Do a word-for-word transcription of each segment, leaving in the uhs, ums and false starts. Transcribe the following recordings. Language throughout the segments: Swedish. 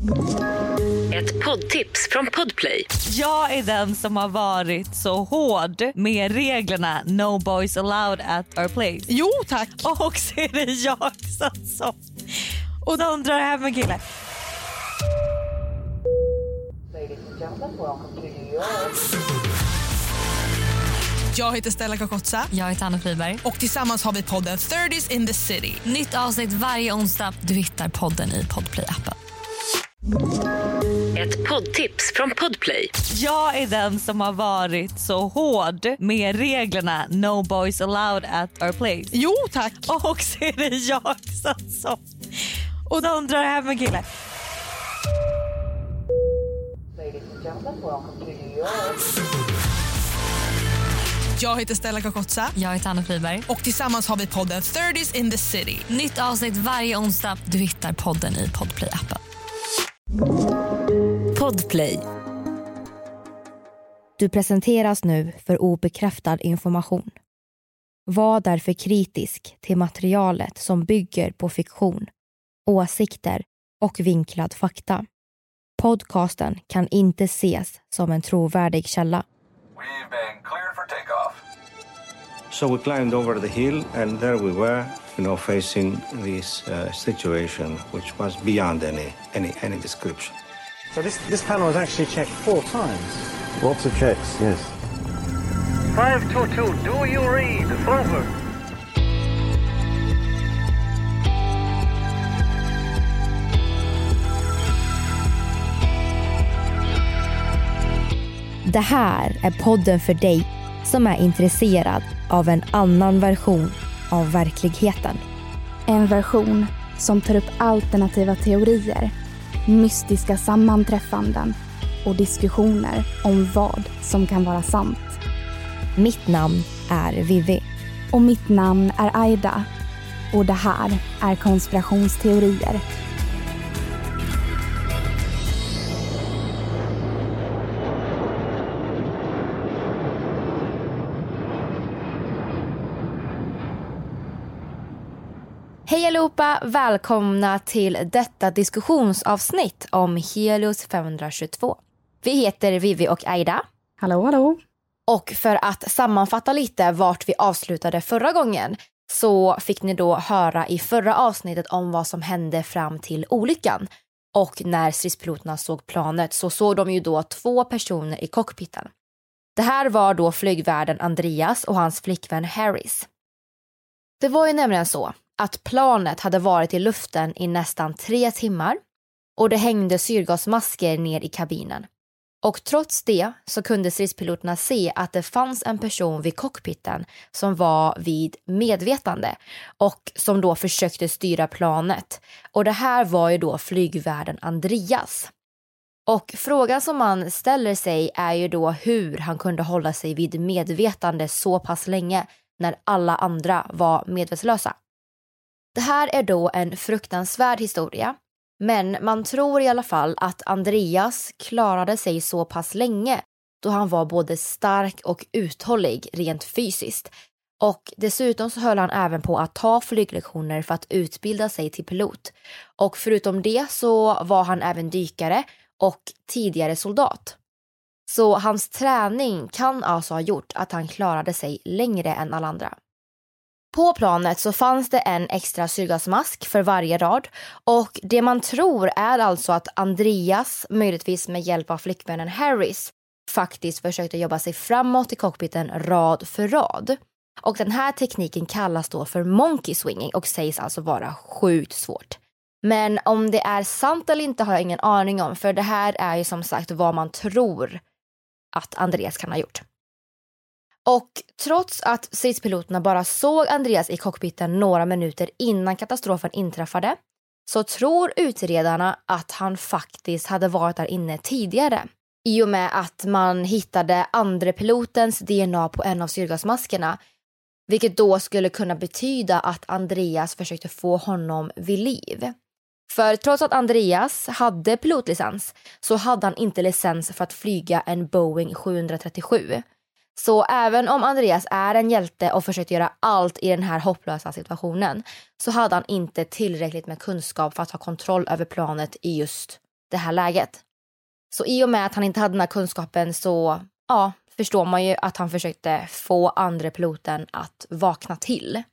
Ett poddtips från Podplay. Jag är den som har varit så hård med reglerna No boys allowed at our place. Jo, tack. Och så är det jag som, som och de drar hem en kille. Jag heter Stella Kakotsa. Jag heter Anna Friberg. Och tillsammans har vi podden thirties in the city. Nytt avsnitt varje onsdag. Du hittar podden i Podplay-appen. Ett poddtips från Podplay. Jag är den som har varit så hård med reglerna No boys allowed at our place. Jo, tack. Och så är det jag som, som och de drar hem en kille. Jag heter Stella Kakotsa. Jag heter Anna Friberg. Och tillsammans har vi podden thirties in the city. Nytt avsnitt varje onsdag. Du hittar podden i Podplay-appen. Podplay. Du presenteras nu för obekräftad information. Var därför kritisk till materialet som bygger på fiktion, åsikter och vinklad fakta. Podcasten kan inte ses som en trovärdig källa. We've been cleared for takeoff. So we climbed over the hill and there we were, you know, facing this uh, situation which was beyond any any any description. So this this panel was actually checked four times. Lots of checks, yes. five two two, do you read? Over. Det här är podden för dig som är intresserad av en annan version av verkligheten. En version som tar upp alternativa teorier, mystiska sammanträffanden och diskussioner om vad som kan vara sant. Mitt namn är Vivi. Och mitt namn är Aida. Och det här är konspirationsteorier. Hej allihopa, välkomna till detta diskussionsavsnitt om Helios femhundratjugotvå. Vi heter Vivi och Aida. Hallå, hallå. Och för att sammanfatta lite vart vi avslutade förra gången så fick ni då höra i förra avsnittet om vad som hände fram till olyckan. Och när stridspiloterna såg planet så såg de ju då två personer i cockpiten. Det här var då flygvärden Andreas och hans flickvän Harris. Det var ju nämligen så att planet hade varit i luften i nästan tre timmar och det hängde syrgasmasker ner i kabinen. Och trots det så kunde stridspiloterna se att det fanns en person vid cockpiten som var vid medvetande och som då försökte styra planet. Och det här var ju då flygvärden Andreas. Och frågan som man ställer sig är ju då hur han kunde hålla sig vid medvetande så pass länge när alla andra var medvetslösa. Det här är då en fruktansvärd historia, men man tror i alla fall att Andreas klarade sig så pass länge då han var både stark och uthållig rent fysiskt. Och dessutom så höll han även på att ta flyglektioner för att utbilda sig till pilot. Och förutom det så var han även dykare och tidigare soldat. Så hans träning kan alltså ha gjort att han klarade sig längre än alla andra. På planet så fanns det en extra syrgasmask för varje rad och det man tror är alltså att Andreas, möjligtvis med hjälp av flickvännen Harris, faktiskt försökte jobba sig framåt i cockpiten rad för rad. Och den här tekniken kallas då för monkey swinging och sägs alltså vara sjukt svårt. Men om det är sant eller inte har jag ingen aning om, för det här är ju som sagt vad man tror att Andreas kan ha gjort. Och trots att stridspiloterna bara såg Andreas i cockpiten några minuter innan katastrofen inträffade så tror utredarna att han faktiskt hade varit där inne tidigare. I och med att man hittade andre pilotens D N A på en av syrgasmaskerna, vilket då skulle kunna betyda att Andreas försökte få honom vid liv. För trots att Andreas hade pilotlicens så hade han inte licens för att flyga en Boeing sjuhundratrettiosju. Så även om Andreas är en hjälte och försökt göra allt i den här hopplösa situationen så hade han inte tillräckligt med kunskap för att ha kontroll över planet i just det här läget. Så i och med att han inte hade den här kunskapen så ja, förstår man ju att han försökte få andra piloten att vakna till.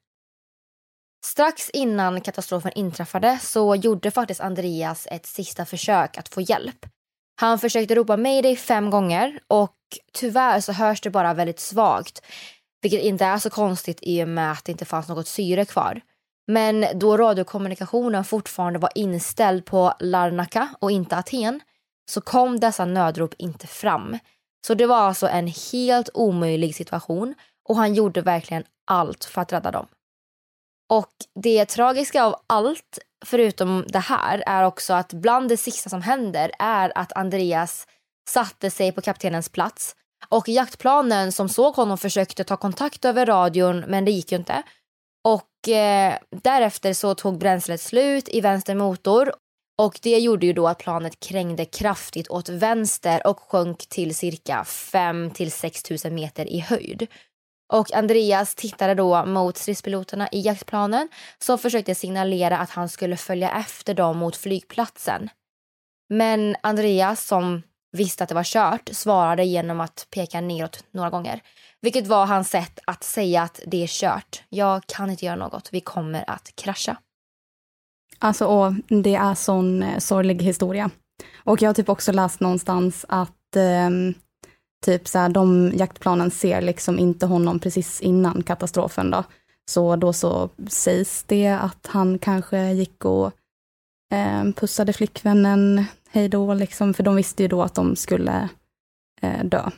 Strax innan katastrofen inträffade så gjorde faktiskt Andreas ett sista försök att få hjälp. Han försökte ropa mayday fem gånger och tyvärr så hörs det bara väldigt svagt. Vilket inte är så konstigt i och med att det inte fanns något syre kvar. Men då radiokommunikationen fortfarande var inställd på Larnaca och inte Aten så kom dessa nödrop inte fram. Så det var alltså en helt omöjlig situation och han gjorde verkligen allt för att rädda dem. Och det tragiska av allt, förutom det här, är också att bland det sista som händer är att Andreas satte sig på kaptenens plats. Och jaktplanen som såg honom försökte ta kontakt över radion, men det gick ju inte. Och eh, därefter så tog bränslet slut i vänster motor. Och det gjorde ju då att planet krängde kraftigt åt vänster och sjönk till cirka fem till sex tusen meter i höjd. Och Andreas tittade då mot stridspiloterna i jaktplanen som försökte signalera att han skulle följa efter dem mot flygplatsen. Men Andreas, som visste att det var kört, svarade genom att peka neråt några gånger. Vilket var hans sätt att säga att det är kört. Jag kan inte göra något, vi kommer att krascha. Alltså, och det är sån eh, sorglig historia. Och jag har typ också läst någonstans att eh, typ så här, de jaktplanen ser liksom inte honom precis innan katastrofen då. Så då så sägs det att han kanske gick och eh, pussade flickvännen hej då liksom, för de visste ju då att de skulle eh, dö.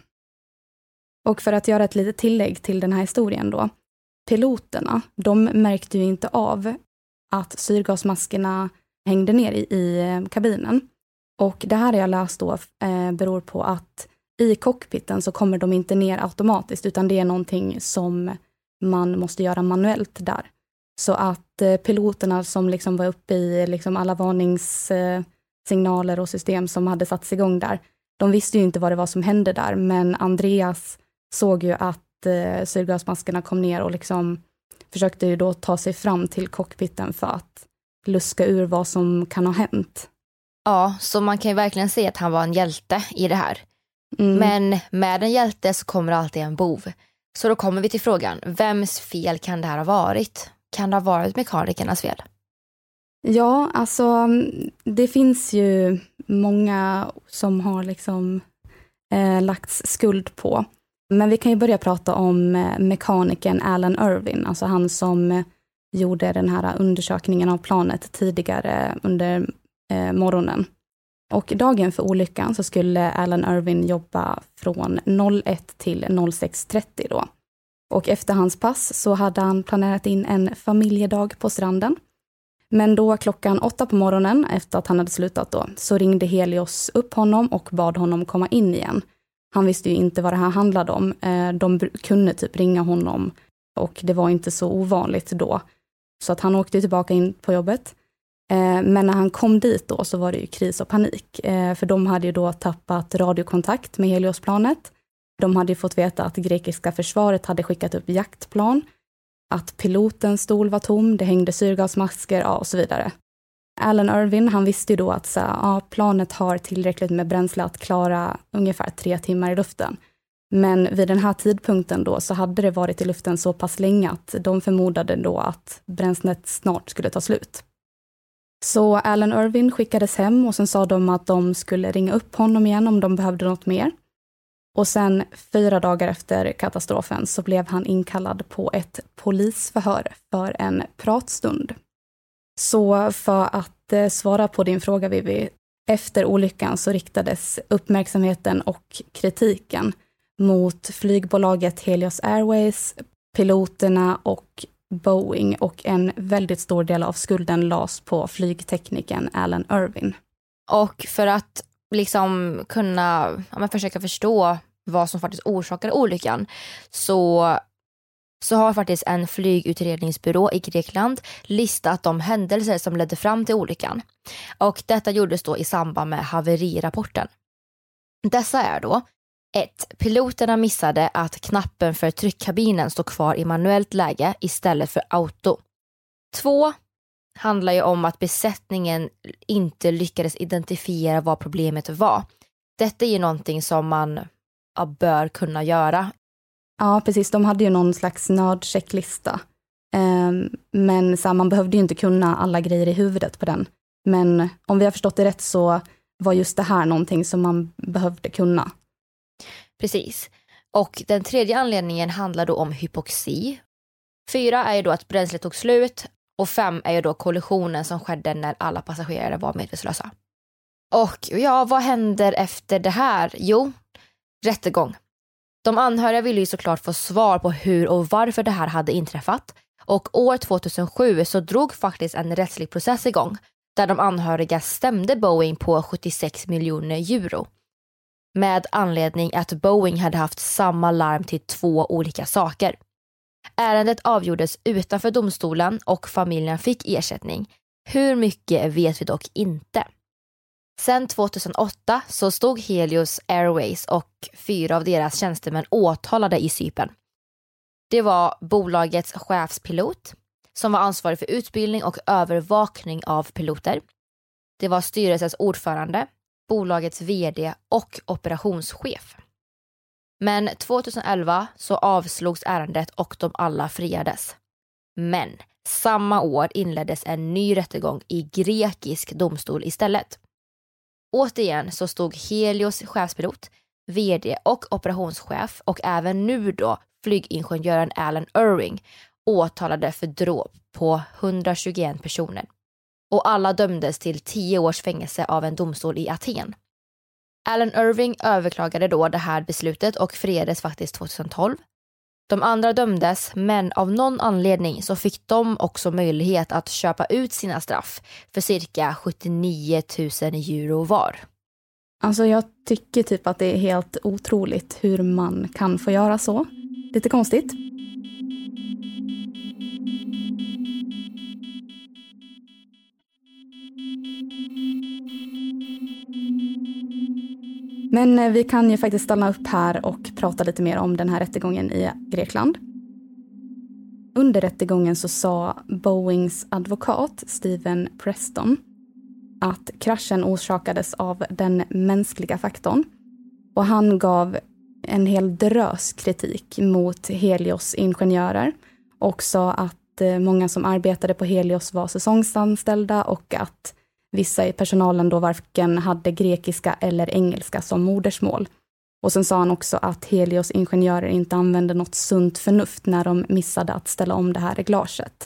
Och för att göra ett litet tillägg till den här historien då. Piloterna, de märkte ju inte av att syrgasmaskerna hängde ner i, i kabinen. Och det här har jag läst då eh, beror på att i cockpiten så kommer de inte ner automatiskt, utan det är någonting som man måste göra manuellt där. Så att eh, piloterna som liksom var uppe i liksom alla varningssignaler eh, och system som hade satts igång där, de visste ju inte vad det var som hände där, men Andreas såg ju att eh, syrgasmaskerna kom ner och liksom försökte ju då ta sig fram till cockpiten för att luska ur vad som kan ha hänt. Ja, så man kan ju verkligen se att han var en hjälte i det här. Mm. Men med en hjälte så kommer alltid en bov. Så då kommer vi till frågan, vems fel kan det här ha varit? Kan det ha varit mekanikernas fel? Ja, alltså det finns ju många som har liksom eh, lagts skuld på. Men vi kan ju börja prata om eh, mekanikern Alan Irvin, alltså han som eh, gjorde den här undersökningen av planet tidigare under eh, morgonen. Och dagen för olyckan så skulle Alan Irvin jobba från noll ett till noll sex trettio då. Och efter hans pass så hade han planerat in en familjedag på stranden. Men då klockan åtta på morgonen, efter att han hade slutat då, så ringde Helios upp honom och bad honom komma in igen. Han visste ju inte vad det här handlade om. De kunde typ ringa honom och det var inte så ovanligt då. Så att han åkte tillbaka in på jobbet. Men när han kom dit då så var det ju kris och panik. För de hade ju då tappat radiokontakt med Heliosplanet. De hade ju fått veta att grekiska försvaret hade skickat upp jaktplan. Att pilotens stol var tom, det hängde syrgasmasker ja, och så vidare. Alan Irvin, han visste ju då att så, ja, planet har tillräckligt med bränsle att klara ungefär tre timmar i luften. Men vid den här tidpunkten då så hade det varit i luften så pass länge att de förmodade då att bränslet snart skulle ta slut. Så Alan Irvin skickades hem och sen sa de att de skulle ringa upp honom igen om de behövde något mer. Och sen fyra dagar efter katastrofen så blev han inkallad på ett polisförhör för en pratstund. Så för att eh, svara på din fråga Vivi, efter olyckan så riktades uppmärksamheten och kritiken mot flygbolaget Helios Airways, piloterna och Boeing, och en väldigt stor del av skulden lades på flygteknikern Alan Irvin. Och för att liksom kunna ja, men försöka förstå vad som faktiskt orsakade olyckan så, så har faktiskt en flygutredningsbyrå i Grekland listat de händelser som ledde fram till olyckan. Och detta gjordes då i samband med haverirapporten. Dessa är då ett. Piloterna missade att knappen för tryckkabinen stod kvar i manuellt läge istället för auto. två. handlar ju om att besättningen inte lyckades identifiera vad problemet var. Detta är ju någonting som man ja, bör kunna göra. Ja, precis. De hade ju någon slags nördchecklista. Um, men så här, man behövde ju inte kunna alla grejer i huvudet på den. Men om vi har förstått det rätt så var just det här någonting som man behövde kunna. Precis. Och den tredje anledningen handlar då om hypoxi. Fyra är ju då att bränslet tog slut. Och fem är ju då kollisionen som skedde när alla passagerare var medvetslösa. Och ja, vad händer efter det här? Jo, rättegång. De anhöriga ville ju såklart få svar på hur och varför det här hade inträffat. Och år tjugohundrasju så drog faktiskt en rättslig process igång. Där de anhöriga stämde Boeing på sjuttiosex miljoner euro. Med anledning att Boeing hade haft samma larm till två olika saker. Ärendet avgjordes utanför domstolen och familjen fick ersättning. Hur mycket vet vi dock inte. Sen tjugohundraåtta så stod Helios Airways och fyra av deras tjänstemän åtalade i Cypern. Det var bolagets chefspilot som var ansvarig för utbildning och övervakning av piloter. Det var styrelsens ordförande, bolagets vd och operationschef. Men tjugoelva så avslogs ärendet och de alla friades. Men samma år inleddes en ny rättegång i grekisk domstol istället. Återigen så stod Helios chefspilot, vd och operationschef och även nu då flygingenjören Alan Irving åtalade för dråp på hundratjugoen personer. Och alla dömdes till tio års fängelse av en domstol i Aten. Alan Irving överklagade då det här beslutet och friades faktiskt tjugotolv. De andra dömdes, men av någon anledning så fick de också möjlighet att köpa ut sina straff för cirka sjuttionio tusen euro var. Alltså jag tycker typ att det är helt otroligt hur man kan få göra så. Lite konstigt. Men vi kan ju faktiskt stanna upp här och prata lite mer om den här rättegången i Grekland. Under rättegången så sa Boeings advokat Steven Preston att kraschen orsakades av den mänskliga faktorn. Och han gav en hel drös kritik mot Helios ingenjörer och sa att många som arbetade på Helios var säsongsanställda och att vissa i personalen då varken hade grekiska eller engelska som modersmål. Och sen sa han också att Helios ingenjörer inte använde något sunt förnuft när de missade att ställa om det här reglaget.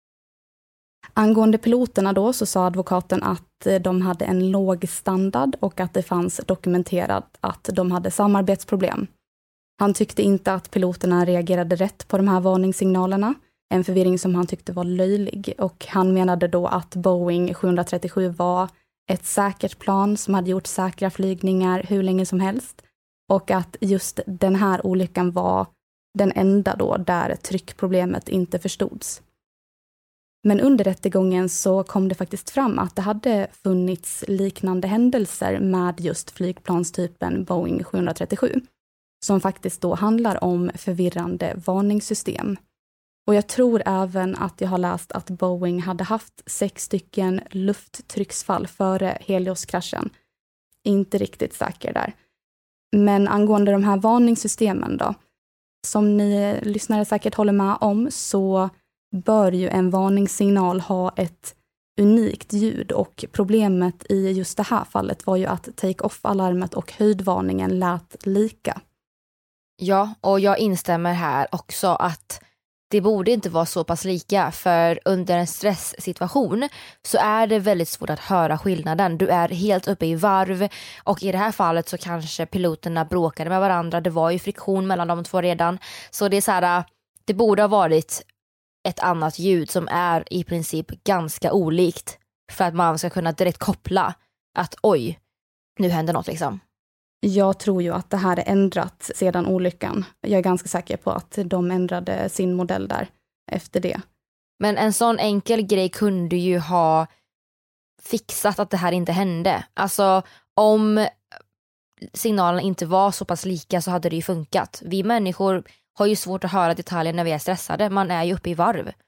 Angående piloterna då så sa advokaten att de hade en låg standard och att det fanns dokumenterat att de hade samarbetsproblem. Han tyckte inte att piloterna reagerade rätt på de här varningssignalerna. En förvirring som han tyckte var löjlig, och han menade då att Boeing sjuhundratrettiosju var ett säkert plan som hade gjort säkra flygningar hur länge som helst, och att just den här olyckan var den enda då där tryckproblemet inte förstods. Men under rättegången så kom det faktiskt fram att det hade funnits liknande händelser med just flygplanstypen Boeing sjuhundratrettiosju, som faktiskt då handlar om förvirrande varningssystem. Och jag tror även att jag har läst att Boeing hade haft sex stycken lufttrycksfall före Helios-kraschen. Inte riktigt säker där. Men angående de här varningssystemen då, som ni lyssnare säkert håller med om, så bör ju en varningssignal ha ett unikt ljud, och problemet i just det här fallet var ju att take-off-alarmet och höjdvarningen lät lika. Ja, och jag instämmer här också att det borde inte vara så pass lika, för under en stresssituation så är det väldigt svårt att höra skillnaden. Du är helt uppe i varv, och i det här fallet så kanske piloterna bråkade med varandra. Det var ju friktion mellan de två redan. Så det är så här, det borde ha varit ett annat ljud som är i princip ganska olikt för att man ska kunna direkt koppla att oj, nu händer något liksom. Jag tror ju att det här är ändrat sedan olyckan. Jag är ganska säker på att de ändrade sin modell där efter det. Men en sån enkel grej kunde ju ha fixat att det här inte hände. Alltså om signalerna inte var så pass lika så hade det ju funkat. Vi människor har ju svårt att höra detaljer när vi är stressade. Man är ju uppe i varv.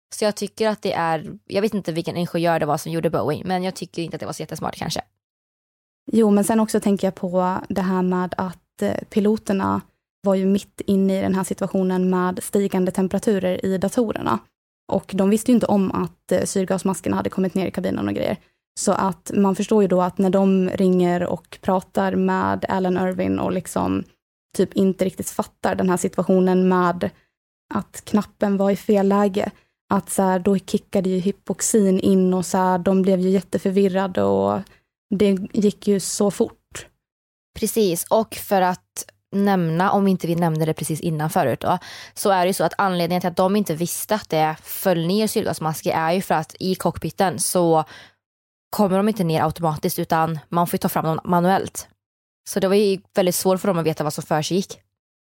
Så jag tycker att det är, jag vet inte vilken ingenjör det var som gjorde Boeing, men jag tycker inte att det var så jättesmart kanske. Jo, men sen också tänker jag på det här med att piloterna var ju mitt inne i den här situationen med stigande temperaturer i datorerna. Och de visste ju inte om att syrgasmaskerna hade kommit ner i kabinen och grejer. Så att man förstår ju då att när de ringer och pratar med Alan Irving och liksom typ inte riktigt fattar den här situationen med att knappen var i fel läge. Att så här, då kickade ju hypoxin in och så här, de blev ju jätteförvirrade och det gick ju så fort. Precis, och för att nämna, om inte vi nämnde det precis innan förut då, så är det ju så att anledningen till att de inte visste att det föll ner syrgasmasker är ju för att i cockpiten så kommer de inte ner automatiskt utan man får ta fram dem manuellt. Så det var ju väldigt svårt för dem att veta vad som försiggick.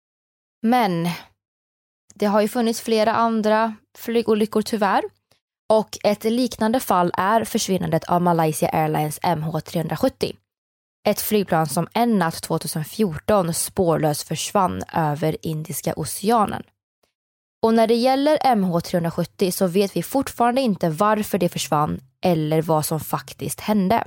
Men det har ju funnits flera andra flygolyckor tyvärr. Och ett liknande fall är försvinnandet av Malaysia Airlines M H tre sjuttio. Ett flygplan som en natt tjugohundrafjorton spårlöst försvann över Indiska oceanen. Och när det gäller M H tre sjuttio så vet vi fortfarande inte varför det försvann eller vad som faktiskt hände.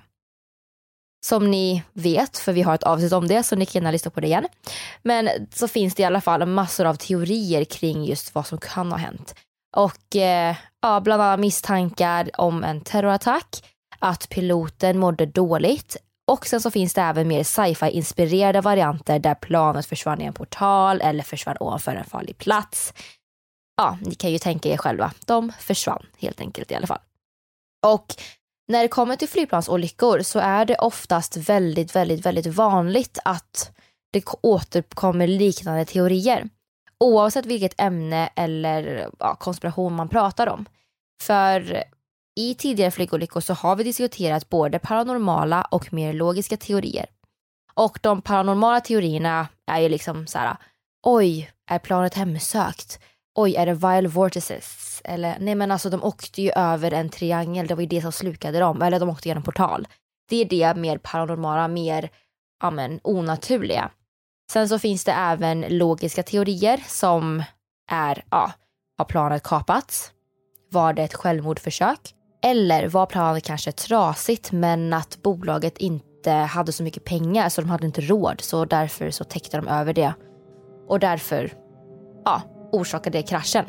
Som ni vet, för vi har ett avsnitt om det så ni kan gärna lyssna på det igen. Men så finns det i alla fall massor av teorier kring just vad som kan ha hänt. Och eh, ja, bland annat misstankar om en terrorattack, att piloten mådde dåligt. Och sen så finns det även mer sci-fi-inspirerade varianter där planet försvann i en portal eller försvann ovanför en farlig plats. Ja, ni kan ju tänka er själva. De försvann helt enkelt i alla fall. Och när det kommer till flygplansolyckor så är det oftast väldigt, väldigt, väldigt vanligt att det återkommer liknande teorier. Oavsett vilket ämne eller ja, konspiration man pratar om. För i tidigare flygolyckor så har vi diskuterat både paranormala och mer logiska teorier. Och de paranormala teorierna är ju liksom så här: oj, är planet hemsökt? Oj, är det vile vortices? Eller nej, men alltså de åkte ju över en triangel, det var ju det som slukade dem. Eller de åkte genom portal. Det är det mer paranormala, mer ja, men, onaturliga. Sen så finns det även logiska teorier som är, ja, har planet kapats? Var det ett självmordförsök? Eller var planet kanske trasigt men att bolaget inte hade så mycket pengar så de hade inte råd, så därför så täckte de över det. Och därför, ja, orsakade det kraschen.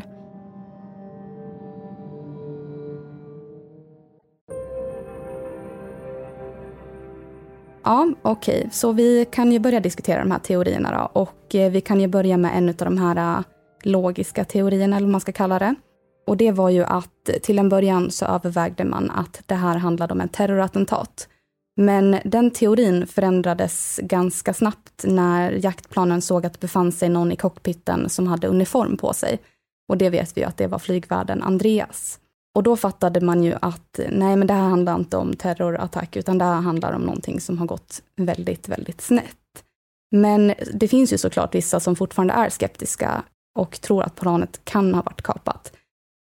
Ja, okej. Okay. Så vi kan ju börja diskutera de här teorierna då. Och vi kan ju börja med en av de här logiska teorierna, eller vad man ska kalla det. Och det var ju att till en början så övervägde man att det här handlade om en terrorattentat. Men den teorin förändrades ganska snabbt när jaktplanen såg att det befann sig någon i cockpiten som hade uniform på sig. Och det vet vi ju att det var flygvärden Andreas. Och då fattade man ju att nej, men det här handlar inte om terrorattack utan det här handlar om någonting som har gått väldigt, väldigt snett. Men det finns ju såklart vissa som fortfarande är skeptiska och tror att planet kan ha varit kapat.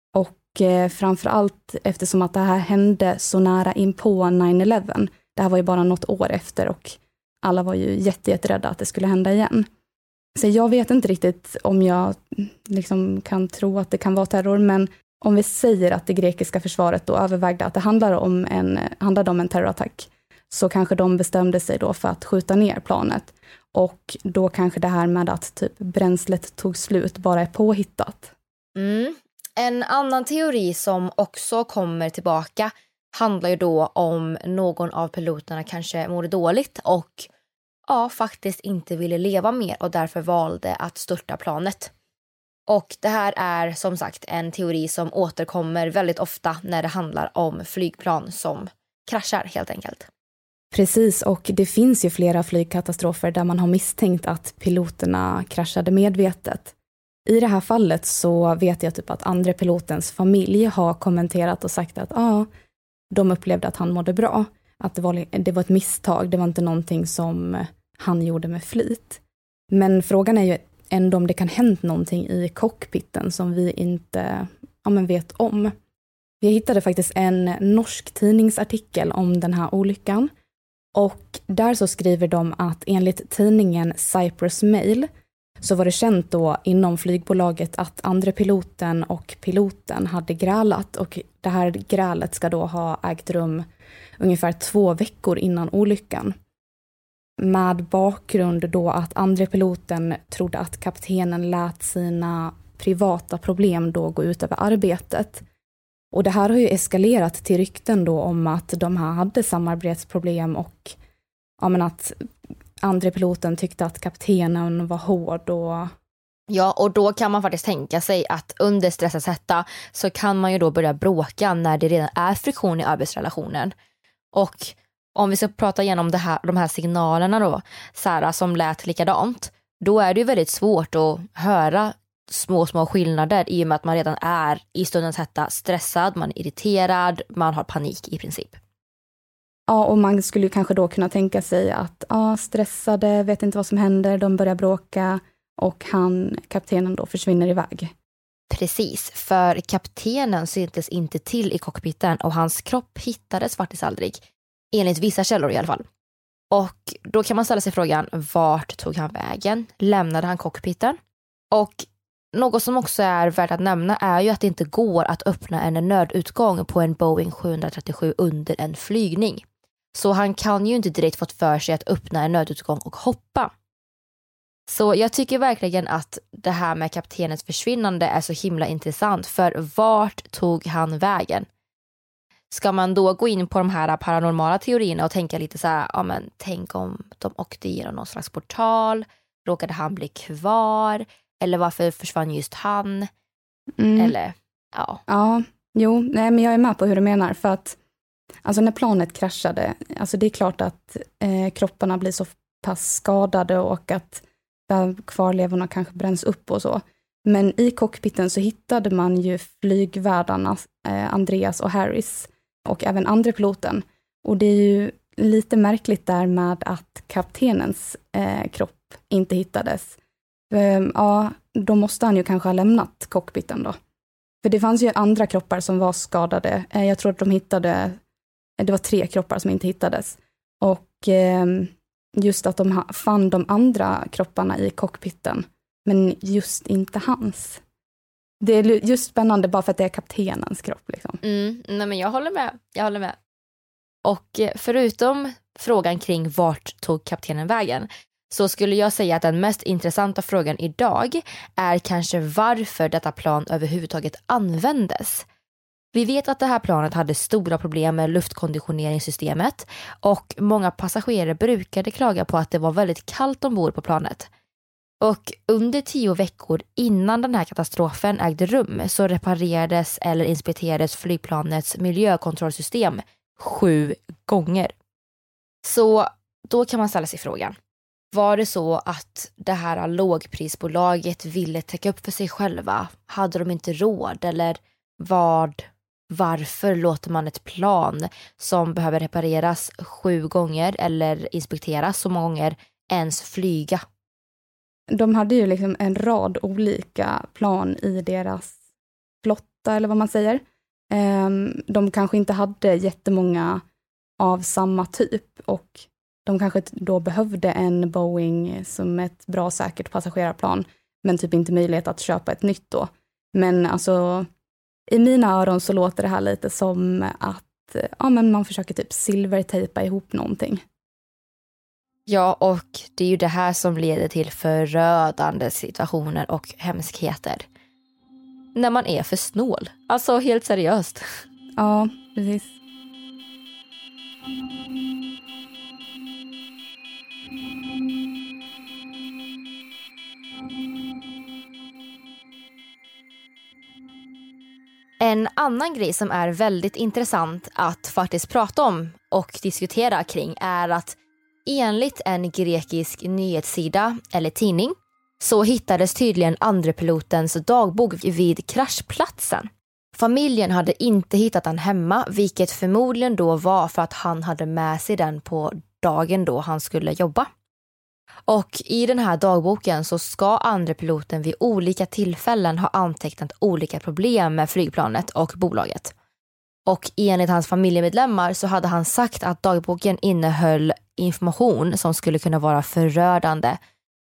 Och eh, framförallt eftersom att det här hände så nära in på nine eleven. Det här var ju bara något år efter och alla var ju jätte, jätterädda att det skulle hända igen. Så jag vet inte riktigt om jag liksom kan tro att det kan vara terror, men om vi säger att det grekiska försvaret då övervägde att det handlar om en, handlade om en terrorattack, så kanske de bestämde sig då för att skjuta ner planet. Och då kanske det här med att typ bränslet tog slut bara är påhittat. Mm. En annan teori som också kommer tillbaka handlar ju då om någon av piloterna kanske mådde dåligt och ja, faktiskt inte ville leva mer och därför valde att störta planet. Och det här är som sagt en teori som återkommer väldigt ofta när det handlar om flygplan som kraschar helt enkelt. Precis, och det finns ju flera flygkatastrofer där man har misstänkt att piloterna kraschade medvetet. I det här fallet så vet jag typ att andra pilotens familj har kommenterat och sagt att ja, de upplevde att han mådde bra. Att det var, det var ett misstag, det var inte någonting som han gjorde med flit. Men frågan är ju ändå om det kan hänt någonting i cockpiten som vi inte ja, men vet om. Vi hittade faktiskt en norsk tidningsartikel om den här olyckan. Och där så skriver de att enligt tidningen Cyprus Mail så var det känt då inom flygbolaget att andre piloten och piloten hade grälat, och det här grälet ska då ha ägt rum ungefär två veckor innan olyckan. Med bakgrund då att andre piloten trodde att kaptenen lät sina privata problem då gå ut över arbetet. Och det här har ju eskalerat till rykten då om att de här hade samarbetsproblem, och ja, men att andre piloten tyckte att kaptenen var hård. Och Ja, och då kan man faktiskt tänka sig att under stressens hetta så kan man ju då börja bråka när det redan är friktion i arbetsrelationen. Och om vi ska prata igenom det här, de här signalerna då, Sara, som lät likadant, då är det ju väldigt svårt att höra små, små skillnader i och med att man redan är i stundens hetta stressad, man är irriterad, man har panik i princip. Ja, och man skulle ju kanske då kunna tänka sig att ja, stressade, vet inte vad som händer, de börjar bråka och han, kaptenen då försvinner iväg. Precis, för kaptenen syntes inte till i cockpiten och hans kropp hittades faktiskt aldrig, enligt vissa källor i alla fall. Och då kan man ställa sig frågan, vart tog han vägen? Lämnade han cockpiten? Och något som också är värt att nämna är ju att det inte går att öppna en nödutgång på en Boeing sjuhundratrettiosju under en flygning. Så han kan ju inte direkt fått för sig att öppna en nödutgång och hoppa. Så jag tycker verkligen att det här med kaptenens försvinnande är så himla intressant, för vart tog han vägen? Ska man då gå in på de här paranormala teorierna och tänka lite så här, ja men tänk om de åkte igenom någon slags portal, råkade han bli kvar, eller varför försvann just han? Mm. Eller, ja. Ja, jo, nej, men jag är med på hur du menar, för att alltså när planet kraschade, alltså det är klart att eh, kropparna blir så pass skadade och att kvarlevorna kanske bränns upp och så. Men i cockpiten så hittade man ju flygvärdarna eh, Andreas och Harris och även andre piloten. Och det är ju lite märkligt där med att kaptenens eh, kropp inte hittades. Eh, ja, då måste han ju kanske ha lämnat cockpiten då. För det fanns ju andra kroppar som var skadade. Eh, jag tror att de hittade, det var tre kroppar som inte hittades. Och eh, just att de fann de andra kropparna i cockpiten, men just inte hans. Det är just spännande bara för att det är kaptenens kropp. Liksom. Mm, nej men jag håller med, jag håller med. Och förutom frågan kring vart tog kaptenen vägen, så skulle jag säga att den mest intressanta frågan idag är kanske varför detta plan överhuvudtaget användes. Vi vet att det här planet hade stora problem med luftkonditioneringssystemet och många passagerare brukade klaga på att det var väldigt kallt ombord på planet. Och under tio veckor innan den här katastrofen ägde rum så reparerades eller inspekterades flygplanets miljökontrollsystem sju gånger. Så då kan man ställa sig frågan, var det så att det här lågprisbolaget ville täcka upp för sig själva? Hade de inte råd, eller vad? Varför låter man ett plan som behöver repareras sju gånger eller inspekteras så många gånger ens flyga? De hade ju liksom en rad olika plan i deras flotta, eller vad man säger. De kanske inte hade jättemånga av samma typ, och de kanske då behövde en Boeing som ett bra säkert passagerarplan, men typ inte möjlighet att köpa ett nytt då. Men alltså, i mina öron så låter det här lite som att ja, men man försöker typ silvertejpa ihop någonting. Ja, och det är ju det här som leder till förödande situationer och hemskheter. När man är för snål. Alltså helt seriöst. Ja, precis. En annan grej som är väldigt intressant att faktiskt prata om och diskutera kring är att enligt en grekisk nyhetssida eller tidning så hittades tydligen andre pilotens dagbok vid kraschplatsen. Familjen hade inte hittat den hemma, vilket förmodligen då var för att han hade med sig den på dagen då han skulle jobba. Och i den här dagboken så ska andre piloten vid olika tillfällen ha antecknat olika problem med flygplanet och bolaget. Och enligt hans familjemedlemmar så hade han sagt att dagboken innehöll information som skulle kunna vara förödande.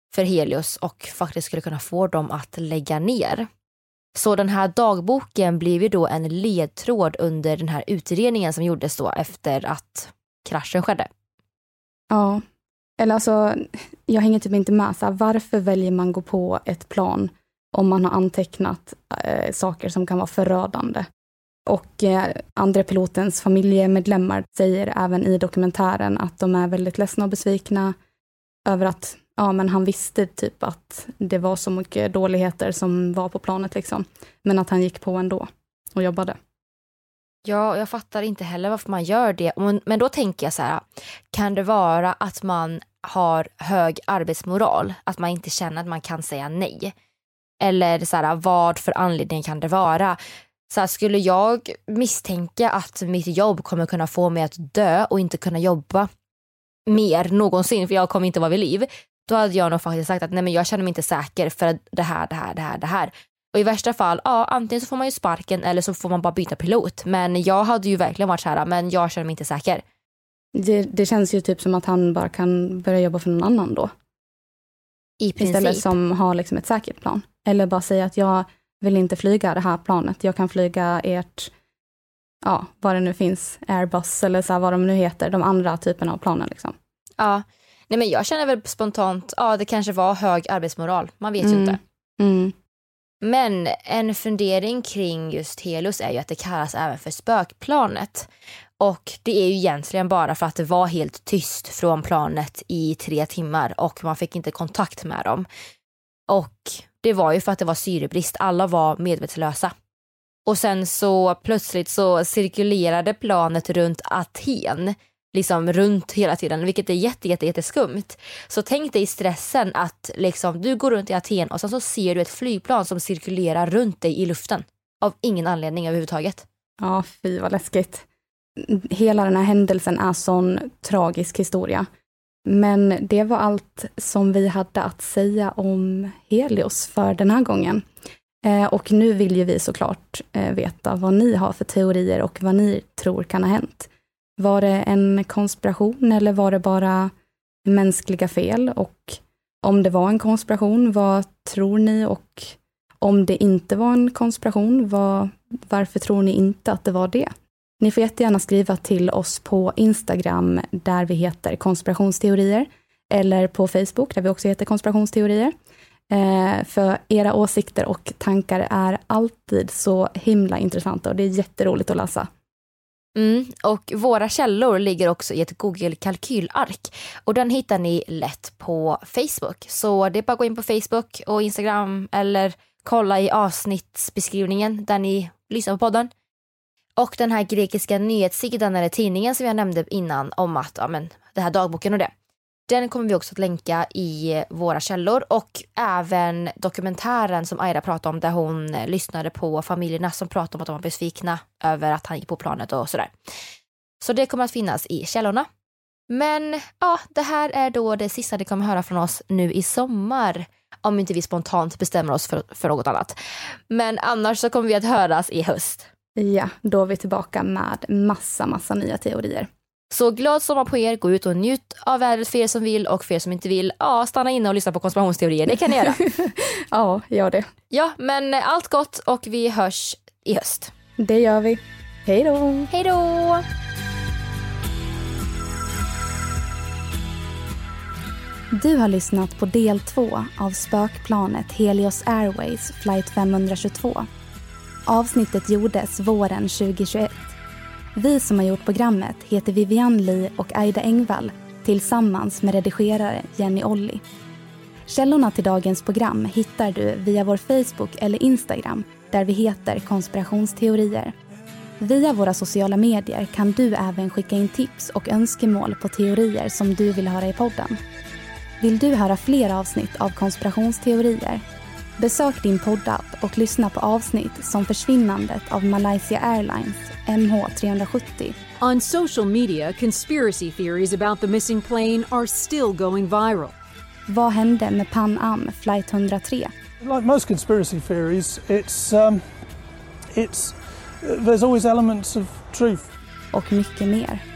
för Helios och faktiskt skulle kunna få dem att lägga ner. Så den här dagboken blev ju då en ledtråd under den här utredningen som gjordes då efter att kraschen skedde. Ja, eller alltså jag hänger typ inte med. Så här, varför väljer man gå på ett plan om man har antecknat eh, saker som kan vara förödande? Och eh, andra pilotens familjemedlemmar säger även i dokumentären att de är väldigt ledsna och besvikna över att ja, men han visste typ att det var så mycket dåligheter som var på planet liksom. Men att han gick på ändå och jobbade. Ja, jag fattar inte heller varför man gör det. Men då tänker jag så här, kan det vara att man har hög arbetsmoral? Att man inte känner att man kan säga nej? Eller så här, vad för anledning kan det vara? Så här, skulle jag misstänka att mitt jobb kommer kunna få mig att dö och inte kunna jobba mer någonsin, för jag kommer inte vara vid liv, då hade jag nog faktiskt sagt att nej, men jag känner mig inte säker för det här, det här, det här, det här. Och i värsta fall, ja, antingen så får man ju sparken eller så får man bara byta pilot. Men jag hade ju verkligen varit så här, men jag känner mig inte säker. Det, det känns ju typ som att han bara kan börja jobba för någon annan då. I princip. Istället som har liksom ett säkert plan. Eller bara säga att jag vill inte flyga det här planet. Jag kan flyga ert, ja, vad det nu finns, Airbus eller så här, vad de nu heter, de andra typerna av planen liksom. Ja, nej men jag känner väl spontant, ja det kanske var hög arbetsmoral. Man vet mm. ju inte. Mm. Men en fundering kring just Helios är ju att det kallas även för spökplanet. Och det är ju egentligen bara för att det var helt tyst från planet i tre timmar och man fick inte kontakt med dem. Och det var ju för att det var syrebrist. Alla var medvetslösa. Och sen så plötsligt så cirkulerade planet runt Aten. Liksom runt hela tiden, vilket är jätte, jätte, jätteskumt. Så tänk dig stressen att liksom, du går runt i Aten och sen så ser du ett flygplan som cirkulerar runt dig i luften. Av ingen anledning överhuvudtaget. Ja, fy vad läskigt. Hela den här händelsen är sån tragisk historia. Men det var allt som vi hade att säga om Helios för den här gången. Eh, och nu vill ju vi såklart eh, veta vad ni har för teorier och vad ni tror kan ha hänt. Var det en konspiration eller var det bara mänskliga fel? Och om det var en konspiration, vad tror ni? Och om det inte var en konspiration, vad, varför tror ni inte att det var det? Ni får jättegärna skriva till oss på Instagram där vi heter konspirationsteorier. Eller på Facebook där vi också heter konspirationsteorier. Eh, för era åsikter och tankar är alltid så himla intressanta och det är jätteroligt att läsa. Mm, och våra källor ligger också i ett Google-kalkylark och den hittar ni lätt på Facebook. Så det är bara att gå in på Facebook och Instagram eller kolla i avsnittsbeskrivningen där ni lyssnar på podden. Och den här grekiska nyhetssidan eller tidningen som jag nämnde innan om att ja, men, det här dagboken och det. Den kommer vi också att länka i våra källor och även dokumentären som Aira pratade om där hon lyssnade på familjerna som pratade om att de var besvikna över att han gick på planet och sådär. Så det kommer att finnas i källorna. Men ja, det här är då det sista ni kommer höra från oss nu i sommar. Om inte vi spontant bestämmer oss för, för något annat. Men annars så kommer vi att höras i höst. Ja, då är vi tillbaka med massa, massa nya teorier. Så glad sommar på er, gå ut och njut av vädret för er som vill och för er som inte vill, ja, stanna inne och lyssna på konspirationsteorier, det kan ni göra. Ja, gör det. Ja, men allt gott och vi hörs i höst. Det gör vi. Hej då! Hej då! Du har lyssnat på del två av spökplanet Helios Airways flight femhundratjugotvå. Avsnittet gjordes våren tjugohundratjugoett. Vi som har gjort programmet heter Vivian Lee och Aida Engvall tillsammans med redigerare Jenny Olli. Källorna till dagens program hittar du via vår Facebook eller Instagram där vi heter konspirationsteorier. Via våra sociala medier kan du även skicka in tips och önskemål på teorier som du vill höra i podden. Vill du höra fler avsnitt av konspirationsteorier? Besök din poddapp och lyssna på avsnitt som försvinnandet av Malaysia Airlines M H tre sjuttio. On social media, conspiracy theories about the missing plane are still going viral. Vad hände med Pan Am flight ett noll tre? Like most conspiracy theories, it's um, it's there's always elements of truth. Och mycket mer.